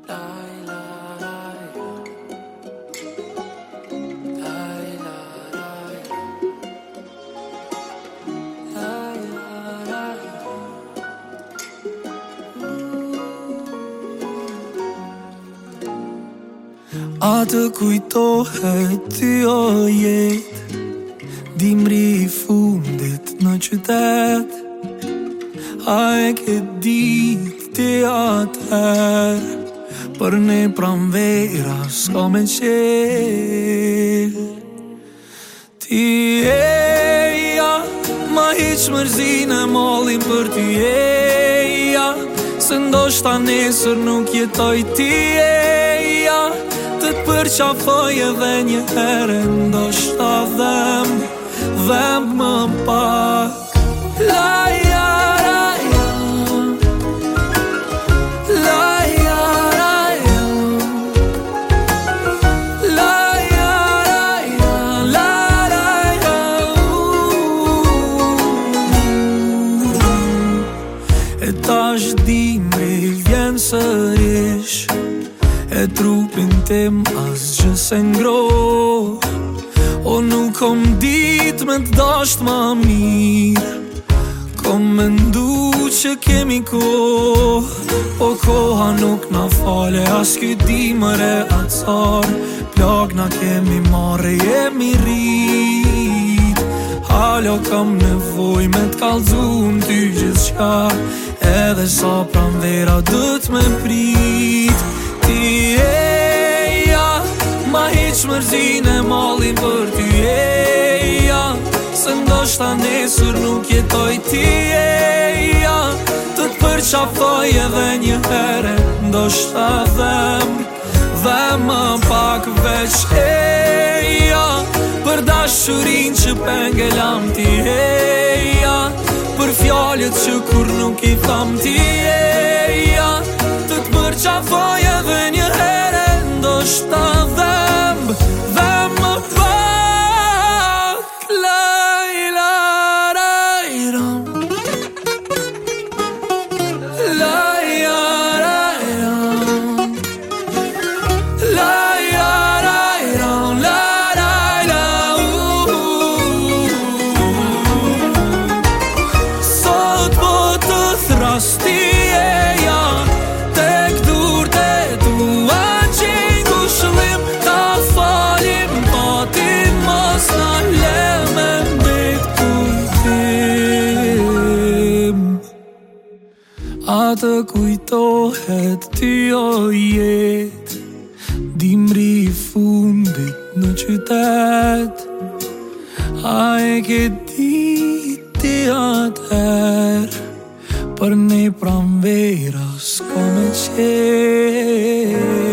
A të kujtohet ty o jet, dimri I fundit në qytet. A e ke dit ti atëher, për ne pranvera s'ka me qel. Ti eja, ma hiq mërzin e mollin për ty eja, se ndoshta nesër nuk jetoj ti eja, të përqafoj edhe një herë, ndoshta dhem më pak. Laja, raja, laja, raja, laja, raja, la, raja, E tash dimri vjen sërish, e trupin tim asgjë se ngro. O nuk kom dit me t'dasht ma mirë, kom mendu që kemi kohë, po koha nuk na fale, as ky dimër e acar. Plak na kemi marre, jemi rrit, halo kam nevoj me t'kallzu ty gjithçka, edhe sa pranvera dët me prit. Ti eja, ma hiq mërzin e mollin për ty eja, se ndoshta nesër nuk jetoj ti eja, të t'përqafoj edhe një herë, ndoshta dhem më pak veç eja, për dashurin që pengelam ti eja, për fjallet që kur nuk I tham ti eja, të t'përqafoj edhe një herë, ndoshta dhem më pak. Lajla, rajram, laja, rajram, laja, rajram, la, rajla, Sot po të thrasti eja, tek dur të tua qenë kushlim, ta falim, po ti mos na le me mbet kujtim. A të kujtohet ty o jet, dimri I fundit në qytet. A e ke dit ti atëher, për ne pranvera s'ka me qel.